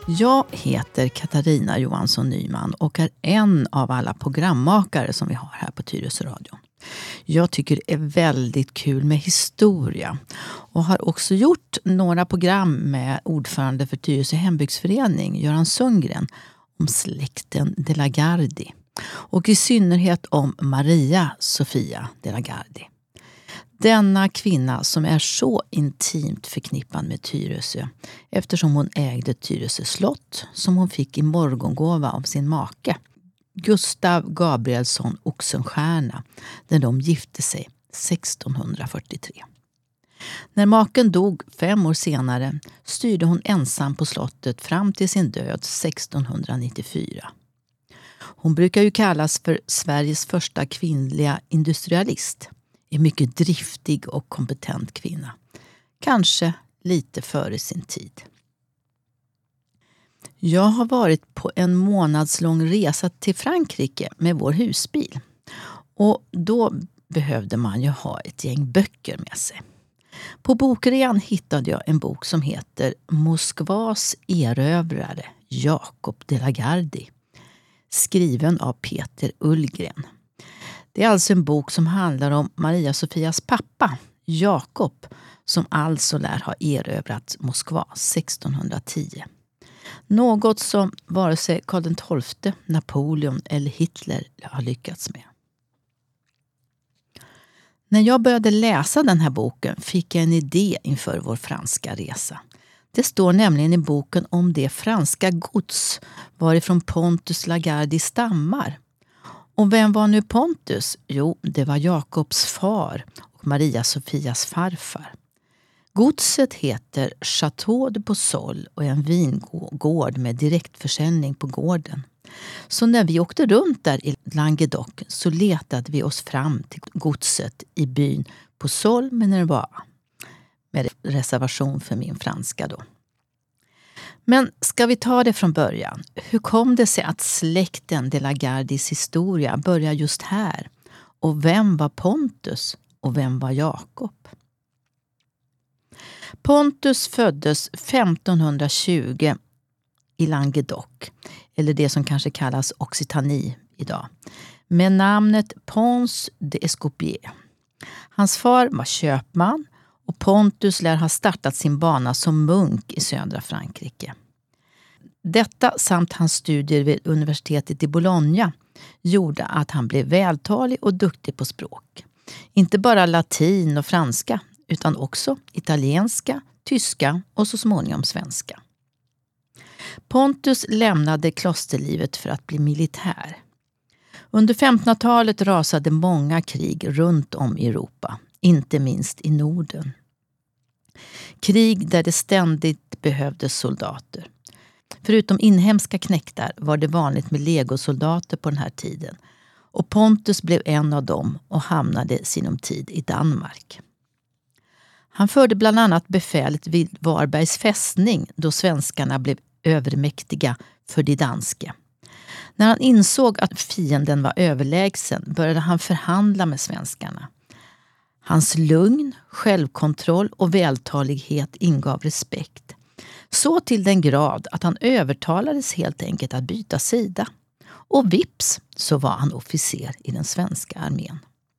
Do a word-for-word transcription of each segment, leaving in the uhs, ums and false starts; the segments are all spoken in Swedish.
Jag heter Katarina Johansson Nyman och är en av alla programmakare som vi har här på Tyresö Radio. Jag tycker det är väldigt kul med historia och har också gjort några program med ordförande för Tyresö hembygdsförening, Göran Sundgren, om släkten De la Gardie och i synnerhet om Maria Sofia De la Gardie. Denna kvinna som är så intimt förknippad med Tyresö eftersom hon ägde Tyresö slott som hon fick i morgongåva av sin make Gustav Gabrielsson Oxenstierna när de gifte sig sextonhundrafyrtiotre. När maken dog fem år senare styrde hon ensam på slottet fram till sin död sextonhundranittiofyra. Hon brukar ju kallas för Sveriges första kvinnliga industrialist. En mycket driftig och kompetent kvinna. Kanske lite före sin tid. Jag har varit på en månadslång resa till Frankrike med vår husbil. Och då behövde man ju ha ett gäng böcker med sig. På bokrean hittade jag en bok som heter Moskvas erövrare Jakob De la Gardie. Skriven av Peter Ullgren. Det är alltså en bok som handlar om Maria Sofias pappa, Jakob, som alltså lär ha erövrat Moskva sextonhundratio. Något som vare sig Karl den tolfte, Napoleon eller Hitler har lyckats med. När jag började läsa den här boken fick jag en idé inför vår franska resa. Det står nämligen i boken om det franska gods varifrån Pontus La Gardie stammar. Och vem var nu Pontus? Jo, det var Jakobs far och Maria Sofias farfar. Godset heter Château de Bossol och är en vingård med direktförsäljning på gården. Så när vi åkte runt där i Languedoc så letade vi oss fram till godset i byn Bossol med Nerva. Med reservation för min franska då. Men ska vi ta det från början? Hur kom det sig att släkten De la Gardies historia börjar just här? Och vem var Pontus och vem var Jakob? Pontus föddes femtonhundratjugo i Languedoc, eller det som kanske kallas Occitanie idag, med namnet Pons de Escopier. Hans far var köpman och Pontus lär ha startat sin bana som munk i södra Frankrike. Detta samt hans studier vid universitetet i Bologna gjorde att han blev vältalig och duktig på språk. Inte bara latin och franska utan också italienska, tyska och så småningom svenska. Pontus lämnade klosterlivet för att bli militär. Under femtonhundratalet rasade många krig runt om i Europa, inte minst i Norden. Krig där det ständigt behövdes soldater. Förutom inhemska knektar var det vanligt med legosoldater på den här tiden. Och Pontus blev en av dem och hamnade sinom tid i Danmark. Han förde bland annat befälet vid Varbergs fästning då svenskarna blev övermäktiga för de danske. När han insåg att fienden var överlägsen började han förhandla med svenskarna. Hans lugn, självkontroll och vältalighet ingav respekt. Så till den grad att han övertalades helt enkelt att byta sida. Och vips så var han officer i den svenska armén.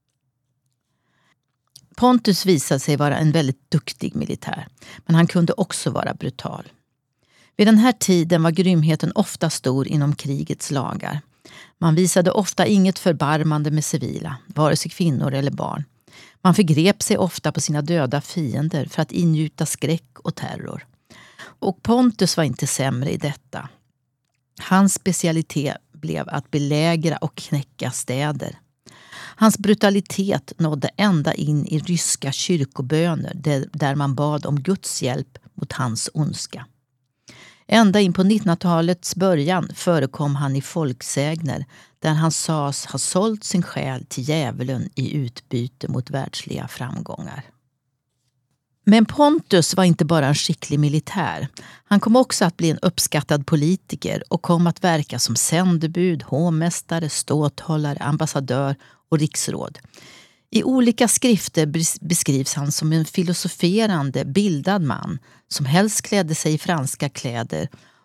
Pontus visade sig vara en väldigt duktig militär, men han kunde också vara brutal. Vid den här tiden var grymheten ofta stor inom krigets lagar. Man visade ofta inget förbarmande med civila, vare sig kvinnor eller barn. Man förgrep sig ofta på sina döda fiender för att ingjuta skräck och terror. Och Pontus var inte sämre i detta. Hans specialitet blev att belägra och knäcka städer. Hans brutalitet nådde ända in i ryska kyrkoböner där man bad om Guds hjälp mot hans ondska. Ända in på nittonhundratalets början förekom han i folksägner där han sades ha sålt sin själ till djävulen i utbyte mot världsliga framgångar. Men Pontus var inte bara en skicklig militär. Han kom också att bli en uppskattad politiker och kom att verka som sändebud, hovmästare, ståthållare, ambassadör och riksråd. I olika skrifter beskrivs han som en filosoferande, bildad man som helst klädde sig i franska kläder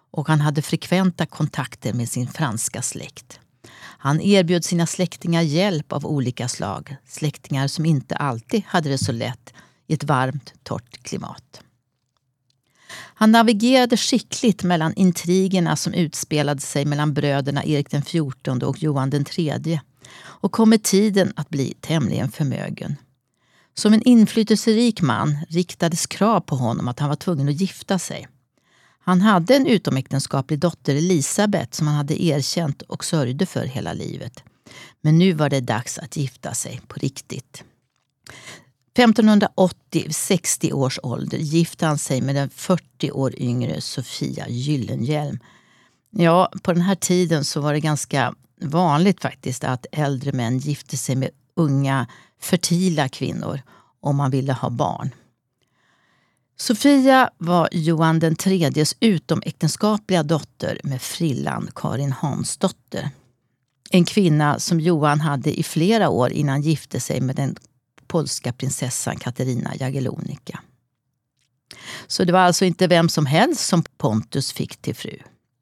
och han hade frekventa kontakter med sin franska släkt. Han erbjöd sina släktingar hjälp av olika slag, släktingar som inte alltid hade det så lätt i ett varmt, torrt klimat. Han navigerade skickligt mellan intrigerna som utspelade sig mellan bröderna Erik den fjortonde och Johan den tredje och kom med tiden att bli tämligen förmögen. Som en inflytelserik man riktades krav på honom att han var tvungen att gifta sig. Han hade en utomäktenskaplig dotter Elisabeth som han hade erkänt och sörjde för hela livet. Men nu var det dags att gifta sig på riktigt. femtonhundraåttio, vid sextio års ålder, gifte han sig med den fyrtio år yngre Sofia Gyllenhielm. Ja, på den här tiden så var det ganska vanligt faktiskt att äldre män gifte sig med unga, fertila kvinnor om man ville ha barn. Sofia var Johan den tredjes utomäktenskapliga dotter med frillan Karin Hansdotter. En kvinna som Johan hade i flera år innan han gifte sig med den polska prinsessan Katarina Jagiellonica. Så det var alltså inte vem som helst som Pontus fick till fru.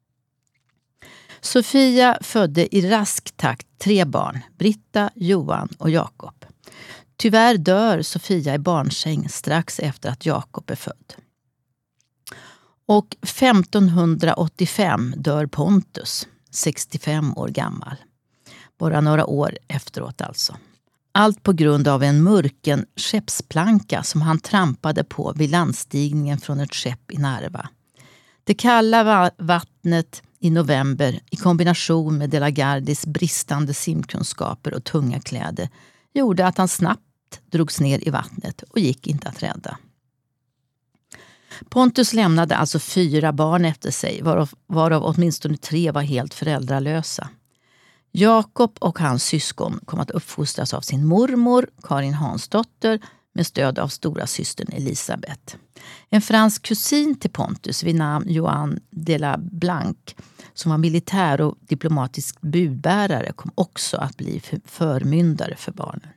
Sofia födde i rask takt tre barn, Britta, Johan och Jakob. Tyvärr dör Sofia i barnsäng strax efter att Jakob är född. Och femtonhundraåttiofem dör Pontus, sextiofem år gammal. Bara några år efteråt alltså. Allt på grund av en mörken skeppsplanka som han trampade på vid landstigningen från ett skepp i Narva. Det kalla vattnet i november i kombination med De la Gardis bristande simkunskaper och tunga kläder gjorde att han snabbt drogs ner i vattnet och gick inte att rädda. Pontus lämnade alltså fyra barn efter sig, varav, varav åtminstone tre var helt föräldralösa. Jakob och hans syskon kom att uppfostras av sin mormor, Karin Hansdotter, med stöd av stora systern Elisabeth. En fransk kusin till Pontus vid namn Johan de la Blanc, som var militär och diplomatisk budbärare, kom också att bli förmyndare för barnen.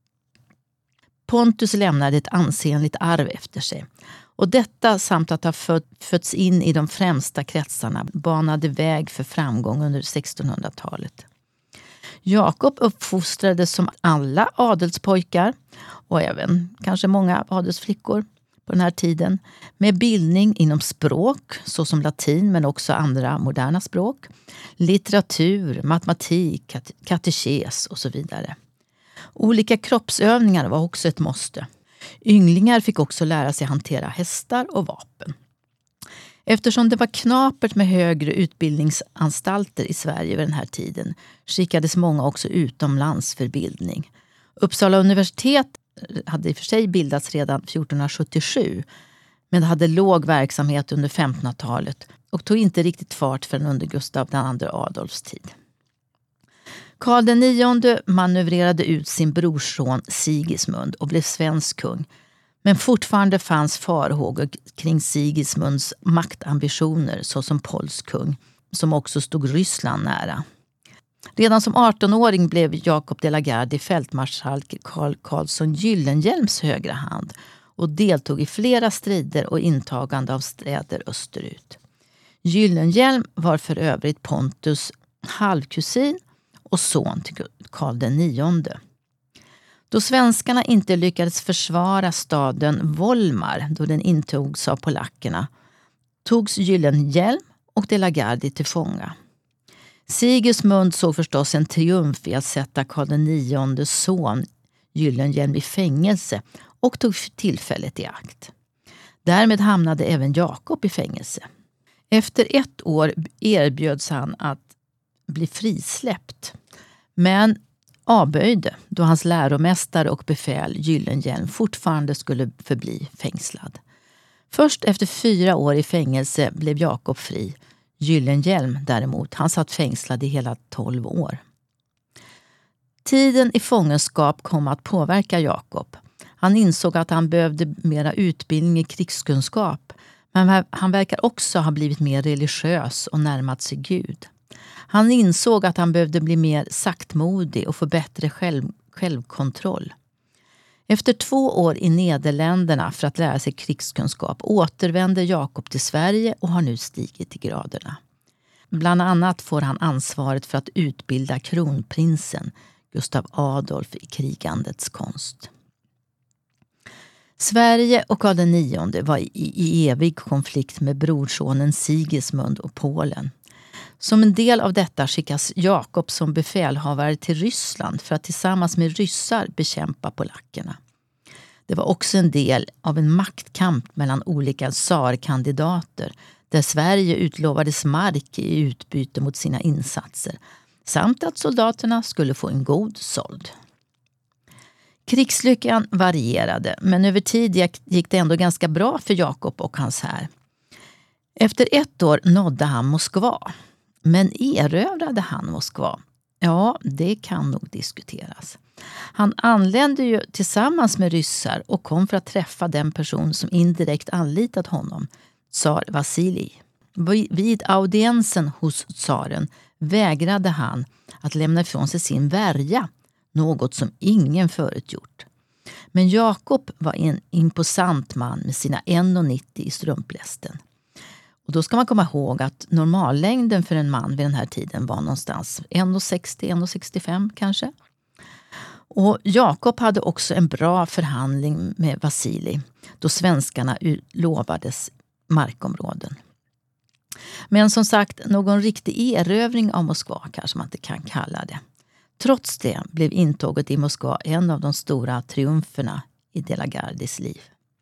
Pontus lämnade ett ansenligt arv efter sig. Och detta samt att ha fötts in i de främsta kretsarna banade väg för framgång under sextonhundratalet. Jakob uppfostrades som alla adelspojkar och även kanske många adelsflickor på den här tiden med bildning inom språk såsom latin men också andra moderna språk, litteratur, matematik, katekes och så vidare. Olika kroppsövningar var också ett måste. Ynglingar fick också lära sig hantera hästar och vapen. Eftersom det var knapert med högre utbildningsanstalter i Sverige vid den här tiden skickades många också utomlands för bildning. Uppsala universitet hade i och för sig bildats redan fjortonhundrasjuttiosju men hade låg verksamhet under femtonhundratalet och tog inte riktigt fart förrän under Gustav den andre Adolfs tid. Karl den nionde manövrerade ut sin brorsson Sigismund och blev svensk kung. Men fortfarande fanns farhågor kring Sigismunds maktambitioner såsom polsk kung, som också stod Ryssland nära. Redan som artonåring blev Jakob de la Gardie fältmarskalk Carl Carlsson Gyllenhielms högra hand och deltog i flera strider och intagande av städer österut. Gyllenhielm var för övrigt Pontus halvkusin och son till Karl den nionde. Då svenskarna inte lyckades försvara staden Volmar då den intogs av polackerna togs Gyllenhielm och de la Gardie till fånga. Sigismund såg förstås en triumf i att sätta Karl den niondes son Gyllenhielm i fängelse och tog tillfället i akt. Därmed hamnade även Jakob i fängelse. Efter ett år erbjöds han att bli frisläppt, men avböjde då hans läromästare och befäl Gyllenhielm fortfarande skulle förbli fängslad. Först efter fyra år i fängelse blev Jakob fri. Gyllenhielm däremot, han satt fängslad i hela tolv år. Tiden i fångenskap kom att påverka Jakob. Han insåg att han behövde mera utbildning i krigskunskap, men han verkar också ha blivit mer religiös och närmat sig Gud. Han insåg att han behövde bli mer saktmodig och få bättre själv, självkontroll. Efter två år i Nederländerna för att lära sig krigskunskap återvänder Jakob till Sverige och har nu stigit i graderna. Bland annat får han ansvaret för att utbilda kronprinsen Gustav Adolf i krigandets konst. Sverige och Karl den nionde var i, i evig konflikt med brorsonen Sigismund och Polen. Som en del av detta skickas Jakob som befälhavare till Ryssland för att tillsammans med ryssar bekämpa polackerna. Det var också en del av en maktkamp mellan olika tsarkandidater där Sverige utlovades mark i utbyte mot sina insatser samt att soldaterna skulle få en god såld. Krigslyckan varierade, men över tid gick det ändå ganska bra för Jakob och hans här. Efter ett år nådde han Moskva. Men erövrade han Moskva? Ja, det kan nog diskuteras. Han anlände ju tillsammans med ryssar och kom för att träffa den person som indirekt anlitat honom, tsar Vasilij. Vid audiensen hos tsaren vägrade han att lämna ifrån sig sin värja, något som ingen förut gjort. Men Jakob var en imposant man med sina en komma nittio i strumplästen. Och då ska man komma ihåg att normallängden för en man vid den här tiden var någonstans en komma sextio till en komma sextiofem kanske. Och Jakob hade också en bra förhandling med Vasilij då svenskarna lovades markområden. Men som sagt, någon riktig erövring av Moskva kanske man inte kan kalla det. Trots det blev intåget i Moskva en av de stora triumferna i De la Gardies liv.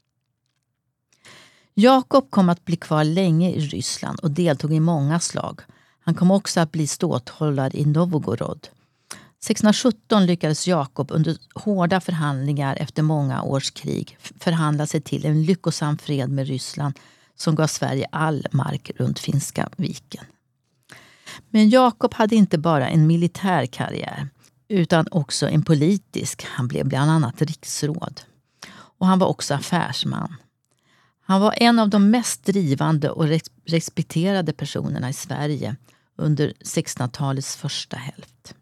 Jakob kom att bli kvar länge i Ryssland och deltog i många slag. Han kom också att bli ståthållare i Novgorod. sextonhundrasjutton lyckades Jakob under hårda förhandlingar efter många års krig förhandla sig till en lyckosam fred med Ryssland som gav Sverige all mark runt Finska viken. Men Jakob hade inte bara en militär karriär utan också en politisk. Han blev bland annat riksråd. Och han var också affärsman. Han var en av de mest drivande och respekterade personerna i Sverige under sextonhundratalets första hälft.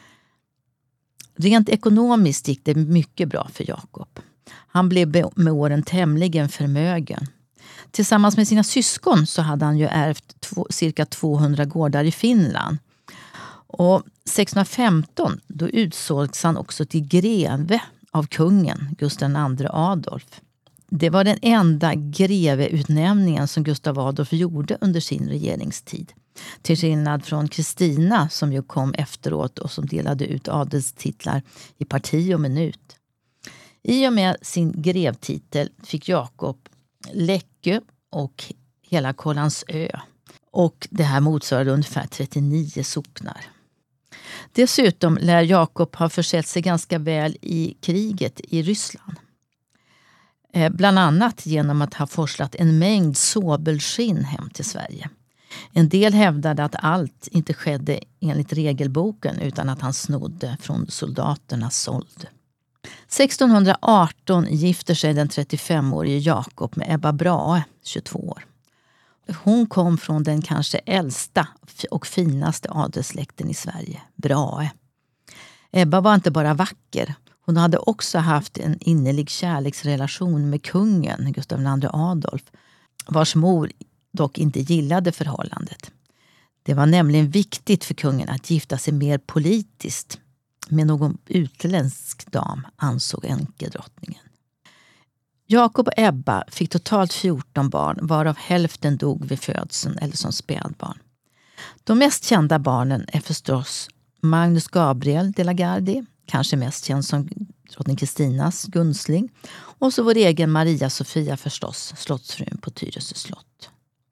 Rent ekonomiskt gick det mycket bra för Jakob. Han blev med åren tämligen förmögen. Tillsammans med sina syskon så hade han ju ärvt två, cirka tvåhundra gårdar i Finland. Och sextonhundrafemton då utsågs han också till greve av kungen Gustav den andre Adolf. Det var den enda greveutnämningen som Gustav Adolf gjorde under sin regeringstid. Till skillnad från Kristina som ju kom efteråt och som delade ut adelstitlar i parti och minut. I och med sin grevtitel fick Jakob Läckö och hela Kållandsö. Och det här motsvarade ungefär trettionio socknar. Dessutom lär Jakob ha försett sig ganska väl i kriget i Ryssland. Bland annat genom att ha forslat en mängd såbelskinn hem till Sverige. En del hävdade att allt inte skedde enligt regelboken utan att han snodde från soldaternas såld. sextonhundraarton gifter sig den trettiofemårige Jakob med Ebba Brahe, tjugotvå år. Hon kom från den kanske äldsta och finaste adelssläkten i Sverige, Brahe. Ebba var inte bara vacker. Hon hade också haft en innerlig kärleksrelation med kungen, Gustav den andre Adolf, vars mor dock inte gillade förhållandet. Det var nämligen viktigt för kungen att gifta sig mer politiskt med någon utländsk dam, ansåg enkedrottningen. Jakob och Ebba fick totalt fjorton barn, varav hälften dog vid födseln eller som spädbarn. De mest kända barnen är förstås Magnus Gabriel de la Gardie, kanske mest känd som drottning Kristinas gunstling, och så vår egen Maria Sofia förstås, slottsfrun på Tyresö slott.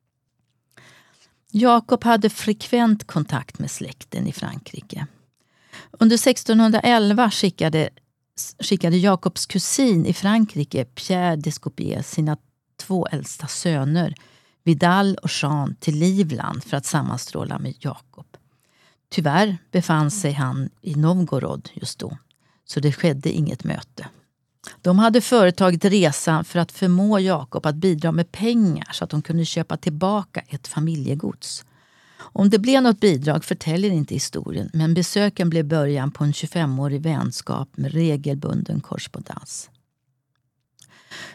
Jakob hade frekvent kontakt med släkten i Frankrike. Under sextonhundraelva skickade, skickade Jakobs kusin i Frankrike, Pierre d'Escopier, sina två äldsta söner, Vidal och Jean, till Livland för att sammanstråla med Jakob. Tyvärr befann sig han i Novgorod just då, så det skedde inget möte. De hade företagit resan för att förmå Jakob att bidra med pengar så att de kunde köpa tillbaka ett familjegods. Om det blev något bidrag förtäljer inte historien, men besöken blev början på en tjugofemårig vänskap med regelbunden korrespondens.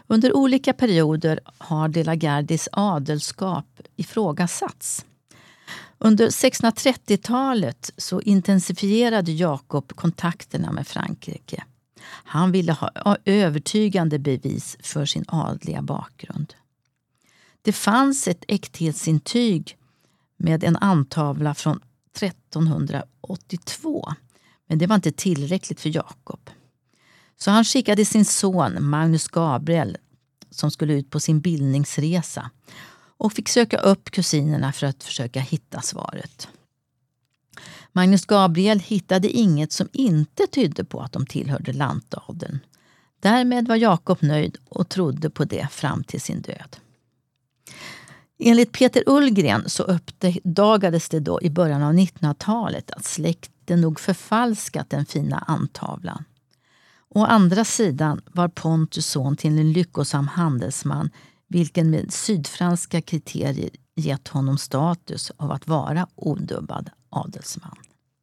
Under olika perioder har de la Gardis adelskap ifrågasatts. Under sexhundratrettiotalet så intensifierade Jakob kontakterna med Frankrike. Han ville ha övertygande bevis för sin adliga bakgrund. Det fanns ett äkthetsintyg med en antavla från trettonhundraåttiotvå, men det var inte tillräckligt för Jakob. Så han skickade sin son Magnus Gabriel, som skulle ut på sin bildningsresa, och fick söka upp kusinerna för att försöka hitta svaret. Magnus Gabriel hittade inget som inte tydde på att de tillhörde lantadeln. Därmed var Jakob nöjd och trodde på det fram till sin död. Enligt Peter Ullgren så uppdagades det då i början av nittonhundratalet att släkten nog förfalskat den fina antavlan. Å andra sidan var Pontus son till en lyckosam handelsman, vilken med sydfranska kriterier gett honom status av att vara odubbad adelsman.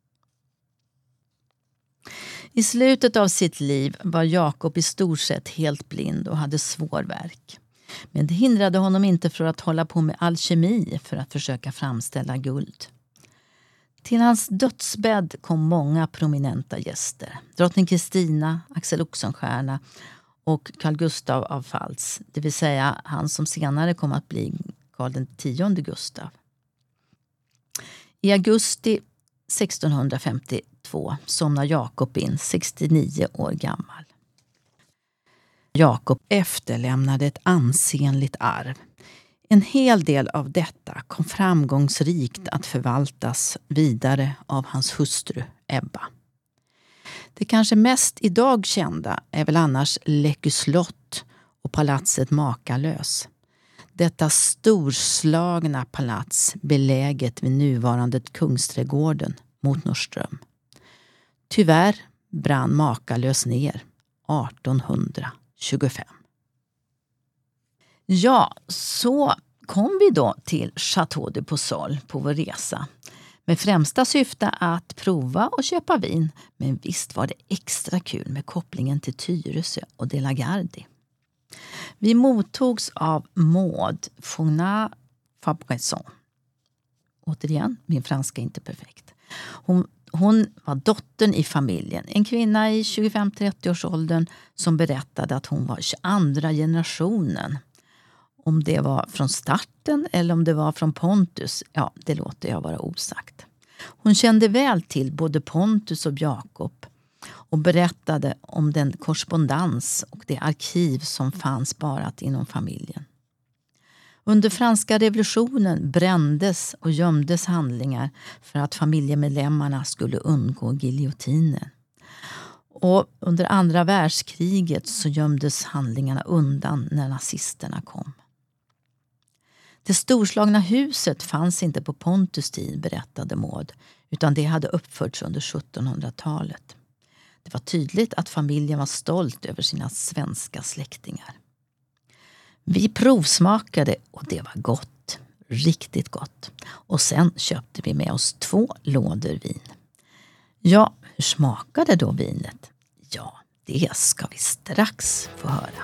I slutet av sitt liv var Jakob i stort sett helt blind och hade svår värk. Men det hindrade honom inte från att hålla på med alkemi för att försöka framställa guld. Till hans dödsbädd kom många prominenta gäster. Drottning Kristina, Axel Oxenstierna och Carl Gustav av Pfalz, det vill säga han som senare kom att bli Karl den tionde Gustav. I augusti sextonhundrafemtiotvå somnar Jakob in, sextionio år gammal. Jakob efterlämnade ett ansenligt arv. En hel del av detta kom framgångsrikt att förvaltas vidare av hans hustru Ebba. Det kanske mest idag kända är väl annars Läckö slott och palatset Makalös. Detta storslagna palats beläget vid nuvarande Kungsträdgården mot Norrström. Tyvärr brann Makalös ner artonhundratjugofem. Ja, så kom vi då till Château de Puçol på vår resa. Med främsta syfte att prova och köpa vin. Men visst var det extra kul med kopplingen till Tyresö och de la Gardie. Vi mottogs av Maud Fournat Fabresson. Återigen, min franska är inte perfekt. Hon, hon var dottern i familjen. En kvinna i tjugofem till trettio års åldern som berättade att hon var andra generationen. Om det var från starten eller om det var från Pontus, ja, det låter jag vara osagt. Hon kände väl till både Pontus och Jakob och berättade om den korrespondens och det arkiv som fanns sparat inom familjen. Under franska revolutionen brändes och gömdes handlingar för att familjemedlemmarna skulle undgå giljotinen. Och under andra världskriget så gömdes handlingarna undan när nazisterna kom. Det storslagna huset fanns inte på Pontus tid, berättade Maud, utan det hade uppförts under sjuttonhundratalet. Det var tydligt att familjen var stolt över sina svenska släktingar. Vi provsmakade och det var gott, riktigt gott. Och sen köpte vi med oss två lådor vin. Ja, hur smakade då vinet? Ja, det ska vi strax få höra.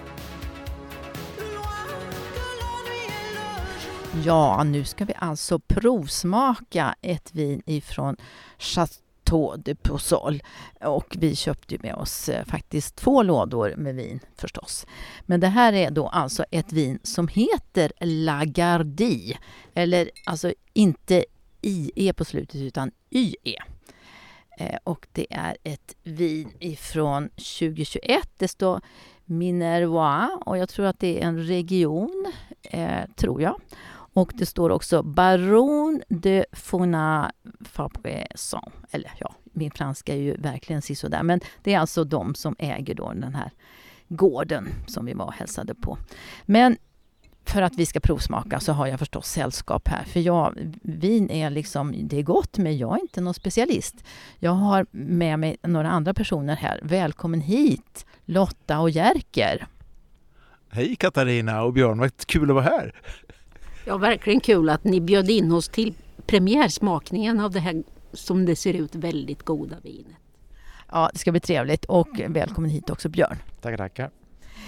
Ja, nu ska vi alltså provsmaka ett vin ifrån Château de Puçol. Och vi köpte med oss eh, faktiskt två lådor med vin förstås. Men det här är då alltså ett vin som heter La Gardie. Eller alltså inte I E på slutet utan Y E. Eh, och det är ett vin ifrån tjugohundratjugoett. Det står Minervois och jag tror att det är en region, eh, tror jag. Och det står också Baron de Fournat Fabresson. Eller ja, min franska är ju verkligen sisådär. Men det är alltså de som äger då den här gården som vi var och hälsade på. Men för att vi ska provsmaka så har jag förstås sällskap här. För jag, vin är liksom, det är gott men jag är inte någon specialist. Jag har med mig några andra personer här. Välkommen hit, Lotta och Jerker. Hej Katarina och Björn, vad kul att vara här. Ja, verkligen kul att ni bjöd in oss till premiärsmakningen av det här som det ser ut väldigt goda vinet. Ja, det ska bli trevligt och välkommen hit också Björn. Tackar, tackar.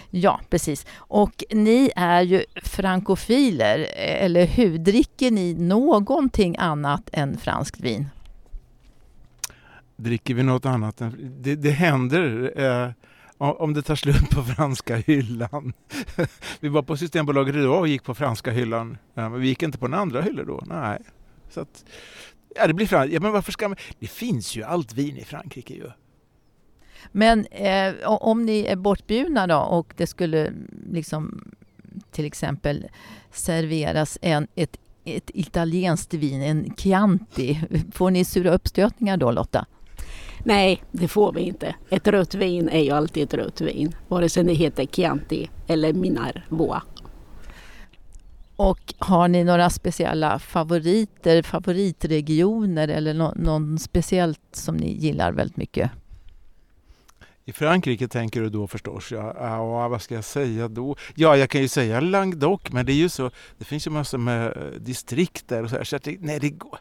Ja, precis. Och ni är ju frankofiler, eller hur? Dricker ni någonting annat än franskt vin? Dricker vi något annat? Det, det händer eh, om det tar slut på franska hyllan. Vi var på Systembolaget idag och gick på franska hyllan. Ja, men vi gick inte på den andra hyllan då. Nej. Så att, ja, det blir fransk. Ja, men varför ska man... Det finns ju allt vin i Frankrike ju. Men eh, om ni är bortbjudna då och det skulle liksom till exempel serveras en, ett, ett italienskt vin, en Chianti, får ni sura uppstötningar då, Lotta? Nej, det får vi inte. Ett rött vin är ju alltid ett rött vin, vare sig det heter Chianti eller Minervois. Och har ni några speciella favoriter, favoritregioner eller no- någon speciellt som ni gillar väldigt mycket? I Frankrike tänker du då förstås, ja, ja, vad ska jag säga då? Ja, jag kan ju säga Languedoc, men det är ju så, det finns ju massor med distrikt där och så här, så att det, nej det går,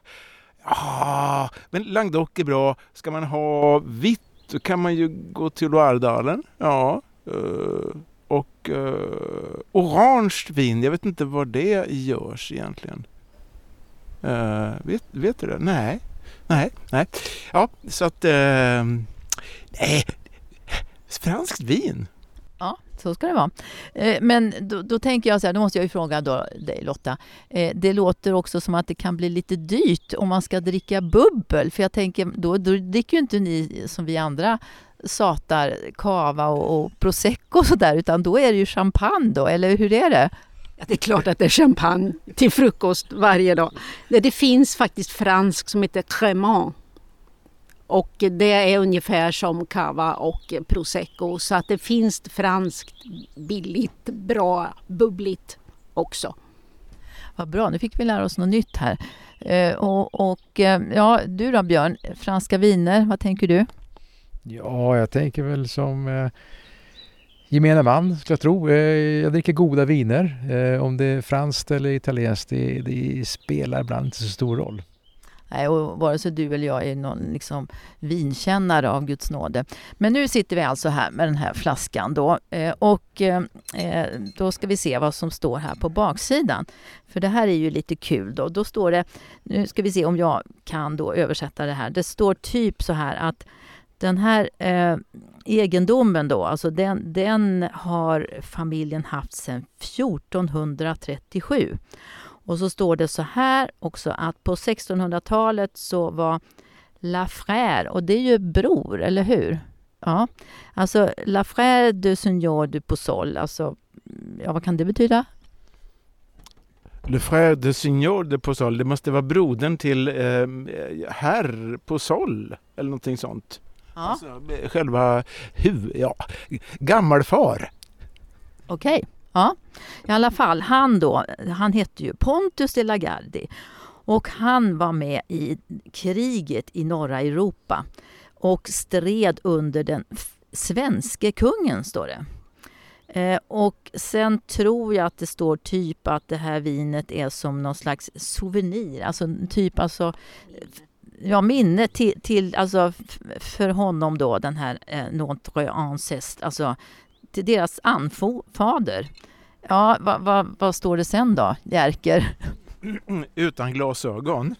ja, men Languedoc är bra. Ska man ha vitt, då kan man ju gå till Loiredalen, ja, och uh, orange vin, jag vet inte vad det görs egentligen. Uh, vet, vet du det? Nej, nej, nej, ja, så att, uh, nej, franskt vin. Ja, så ska det vara. Men då, då tänker jag så här, då måste jag ju fråga då dig Lotta. Det låter också som att det kan bli lite dyrt om man ska dricka bubbel. För jag tänker, då, då dricker ju inte ni som vi andra satar cava och, och prosecco och sådär, utan då är det ju champagne då, eller hur är det? Ja, det är klart att det är champagne till frukost varje dag. Det, det finns faktiskt fransk som heter Cremant. Och det är ungefär som cava och prosecco. Så att det finns franskt, billigt, bra, bubbligt också. Vad bra, nu fick vi lära oss något nytt här. Eh, och, och ja, du då Björn, franska viner, vad tänker du? Ja, jag tänker väl som eh, gemene man, skulle jag tro. Eh, jag dricker goda viner. Eh, om det är franskt eller italienskt, det, det spelar ibland inte så stor roll. Nej, och vare sig du eller jag är någon liksom vinkännare av Guds nåde. Men nu sitter vi alltså här med den här flaskan då. Eh, och eh, då ska vi se vad som står här på baksidan. För det här är ju lite kul då. Då står det, nu ska vi se om jag kan då översätta det här. Det står typ så här att den här eh, egendomen då, alltså den, den har familjen haft sedan fjortonhundratrettiosju. Och så står det så här också att på sextonhundratalet så var La Frère, och det är ju bror, eller hur? Ja, alltså La Frère de Seigneur du Poussol, alltså, ja vad kan det betyda? Le frère de Seigneur de Poussol, det måste vara brodern till eh, herr Poussol, eller någonting sånt. Ja. Alltså, själva hu, ja, gammalfar. Okej. Okay. Ja, i alla fall, han då, han hette ju Pontus de la Gardie och han var med i kriget i norra Europa och stred under den f- svenske kungen, står det. Eh, och sen tror jag att det står typ att det här vinet är som någon slags souvenir, alltså typ alltså ja, minne till, till alltså f- för honom då, den här eh, notre ancestre, alltså till deras anfader. Ja, vad va, va står det sen då, Jerker? Utan glasögon.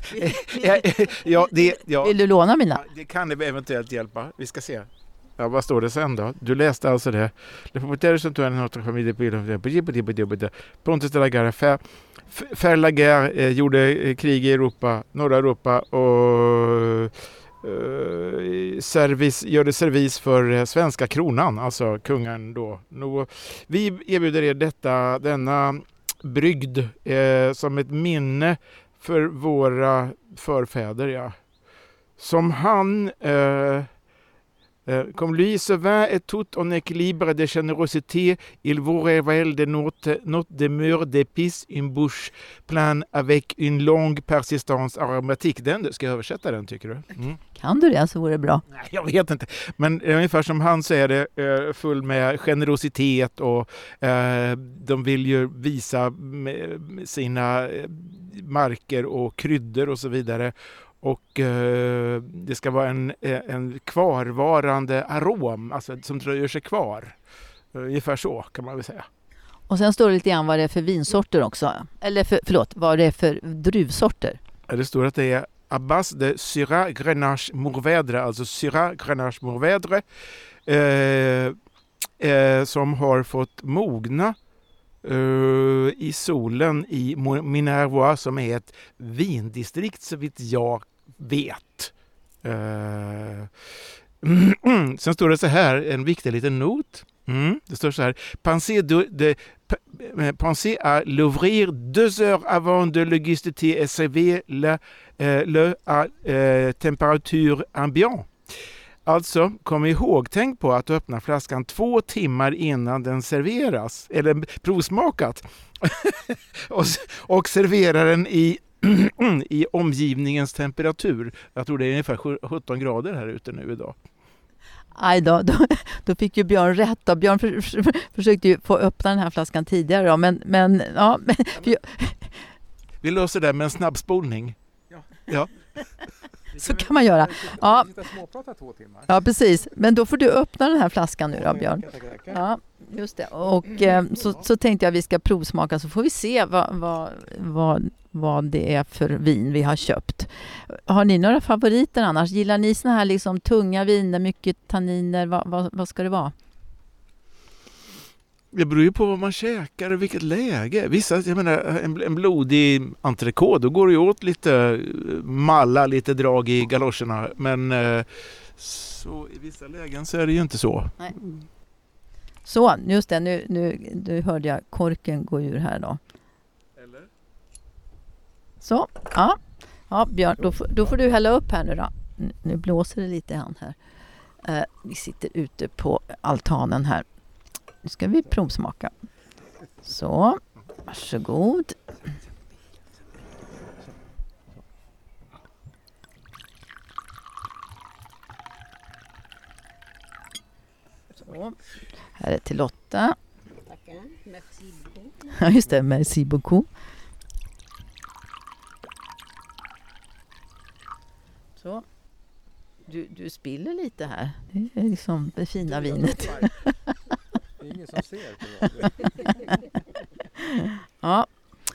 ja, det, ja. Vill du låna mina? Det kan det eventuellt hjälpa. Vi ska se. Ja, vad står det sen då? Du läste alltså det. Det får betyda som du är en familj. Pontus de la Gardie. Faire la guerre eh, gjorde krig i Europa, norra Europa, och Uh, service, gör det servis för uh, svenska kronan, alltså kungen då. Nå, vi erbjuder er detta, denna brygd uh, som ett minne för våra förfäder, ja. Som han uh, uh, comme lui ce vin est tout en équilibre de générosité, il vous révèle de notre, notre demeure d'épices, une bouche pleine avec une longue persistance aromatique. Den, ska jag översätta den, tycker du? Mm. Kan du det så vore det bra. Nej, jag vet inte. Men ungefär som han säger det, full med generositet, och eh, de vill ju visa sina marker och kryddor och så vidare. Och eh, det ska vara en, en kvarvarande arom, alltså som dröjer sig kvar. Ungefär så kan man väl säga. Och sen står det lite grann vad det är för vinsorter också. Eller för, förlåt, vad det är för druvsorter. Det står att det är Abbas de Syrah Grenache Mourvèdre, alltså Syrah Grenache Mourvèdre, eh, eh, som har fått mogna eh, i solen i Minervois, som är ett vindistrikt så vitt jag vet. Eh, sen står det så här, en viktig liten not. Mm, det står så här: Pensez, de, de, pensez à l'ouvrir deux heures avant de le guster et servir le, eh, le à eh, temperature ambiant. Alltså, kom ihåg, tänk på att öppna flaskan två timmar innan den serveras, eller provsmakat, och, och servera den i, i omgivningens temperatur. Jag tror det är ungefär sjutton grader här ute nu idag. Aj då, då, då fick ju Björn rätt. Då. Björn för, för, försökte ju få öppna den här flaskan tidigare. Då, men, men, ja, men, för, vi löser det med en snabbspolning. Ja. Ja. Så kan man göra. Ja. Ja, precis. Men då får du öppna den här flaskan nu då, Björn. Ja, just det. Och eh, så, så tänkte jag att vi ska provsmaka, så får vi se vad, vad, vad, vad det är för vin vi har köpt. Har ni några favoriter annars? Gillar ni såna här liksom tunga viner, mycket tanniner? Vad, vad, vad ska det vara? Det beror ju på vad man käkar och vilket läge. Vissa, jag menar, en, en blodig entrecote, då går det ju åt lite malla, lite drag i galoscherna. Men eh, så i vissa lägen så är det ju inte så. Nej. Så, just det. Nu, nu, nu hörde jag korken gå ur här då. Eller? Så, ja. Ja, Björn, då, då får du hälla upp här nu då. Nu blåser det lite grann här. Eh, vi sitter ute på altanen här. Nu ska vi provsmaka. Så, varsågod. Så, här är till Lotta. Tackar. Merci beaucoup. Ja, just det. Merci beaucoup. Så. Du, du spiller lite här. Det är liksom det fina vinet. Det är ingen som ser på Ja.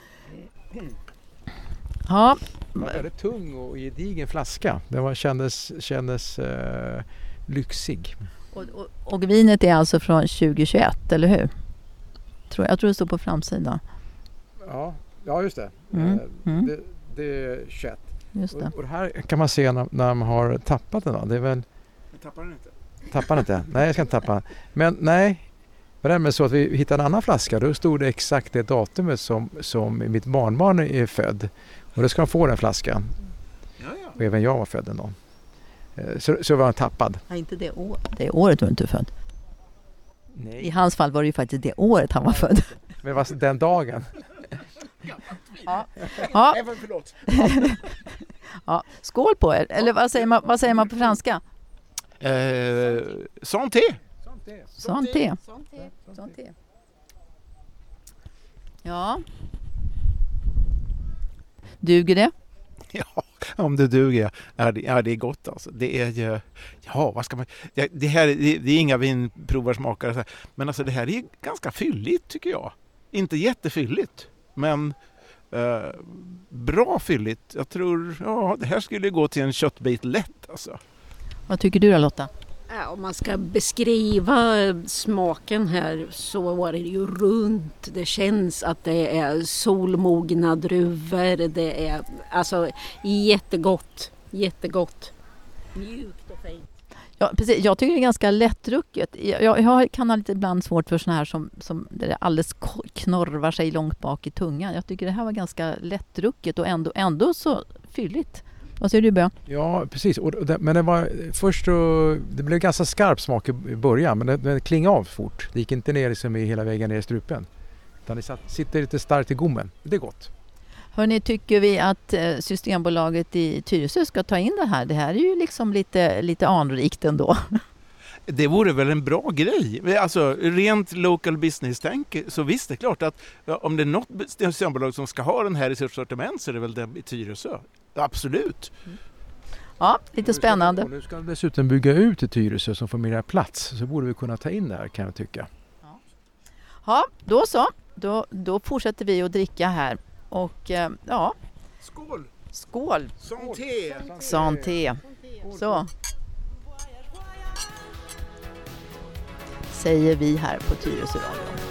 Ja. Det var väldigt tung och gedigen flaska. Den var, kändes, kändes eh, lyxig. Och, och, och vinet är alltså från tjugo tjugoett, eller hur? Tror, jag tror det står på framsidan. Ja, ja just det. Mm. Mm. det. Det är tjugoett. Just det. Och, och det här kan man se när, när man har tappat den. Då. Det är väl... Tappar den inte? Tappar den inte? Nej, jag ska inte tappa. Men nej, var det med så att vi hittade en annan flaska. Då stod det exakt det datumet som, som mitt barnbarn är född. Och då ska han få den flaskan. Ja, ja. Och även jag var född en dag. Så, så var han tappad. Ja, inte det, år, det året du inte är född. Nej. I hans fall var det ju faktiskt det året han var född. Men vad den dagen? Ja. Ja. Även förlåt. Ja. Skål på er. Eller vad säger man, vad säger man på franska? Eh, santé. Santé. Santé. Ja. Duger det? Ja, om det duger. Ja, det, ja, det är gott alltså. Det är ju, ja, vad ska man, det, det här det, det är inga vinprovarsmakare, men alltså det här är ganska fylligt tycker jag. Inte jättefylligt, men eh, bra fylligt. Jag tror, ja, det här skulle gå till en köttbit lätt alltså. Vad tycker du då, Lotta? Ja, om man ska beskriva smaken här så var det ju runt. Det känns att det är solmogna druvor. Det är alltså jättegott. Jättegott. Mjukt och fint. Ja, precis. Jag tycker det är ganska lättdrucket. Jag, jag kan ha lite ibland svårt för såna här som, som där det alldeles knorvar sig långt bak i tungan. Jag tycker det här var ganska lättdrucket och ändå, ändå så fylligt. Vad säger du, Björn? Ja, precis. Och det, men det var först och, det blev ganska skarp smak i början, men det, det klingade av fort. Det gick inte ner liksom i hela vägen ner i strupen. Utan det satt, sitter lite starkt i gommen. Det är gott. Hörrni, tycker vi att Systembolaget i Tyresö ska ta in det här? Det här är ju liksom lite, lite anrikt ändå. Det vore väl en bra grej. Alltså rent local business-tänk, så visst det är klart att om det är något systembolag som ska ha den här i sitt sortiment så är det väl den i Tyresö. Absolut. Mm. Ja, lite spännande. Och nu ska de dessutom bygga ut i Tyresö som får mer plats, så borde vi kunna ta in det här, kan jag tycka. Ja. Ja, då så. Då, då fortsätter vi att dricka här. Och eh, ja. Skål! Skål! Santé! Santé. Så. Säger vi här på Tyresö Radio.